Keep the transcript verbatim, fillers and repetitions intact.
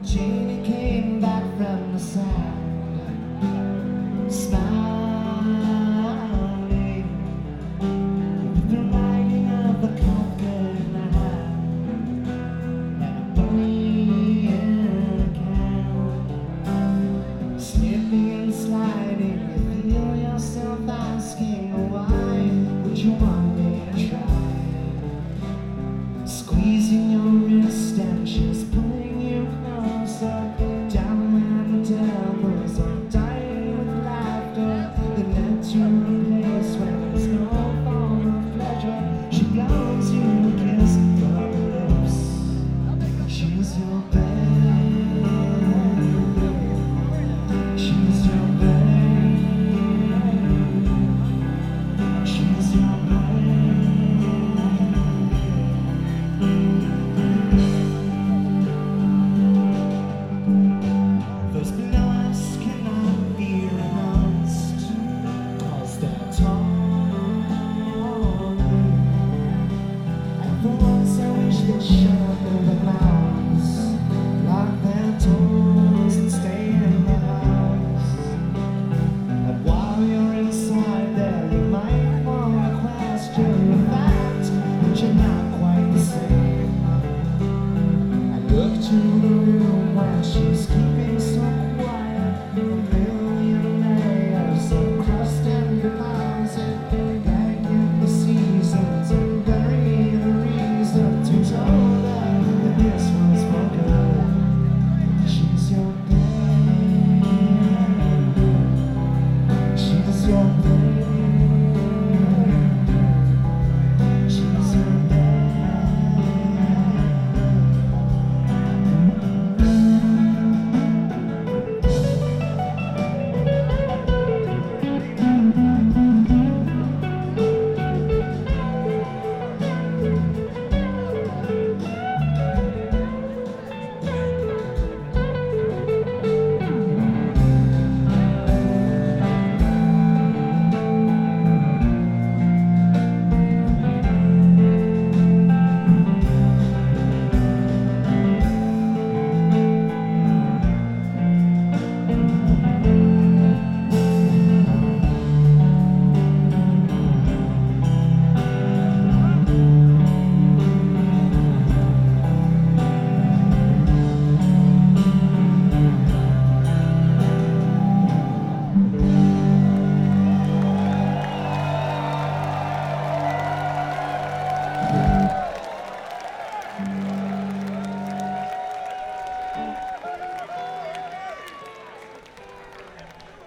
Janie came back from the sand, smiling, with the writing of the Kafka in her hand, and a bunny in a can. Slipping and sliding, you feel yourself asking, why would you want me to try? Squeezing your wrist and she's pulling you closer, down where the devils are dying with laughter. The natural place where there's no form of pleasure. She blows you a kiss from her lips. She's your baby. She's your baby. She's your baby. Those below us cannot be renounced, 'cause they're torn. And for once I wish they'd shut up their mouths, lock their doors and stay in the house. And while you're inside there, you might want to question the fact that you're not quite the same. I look to the room where she's keeping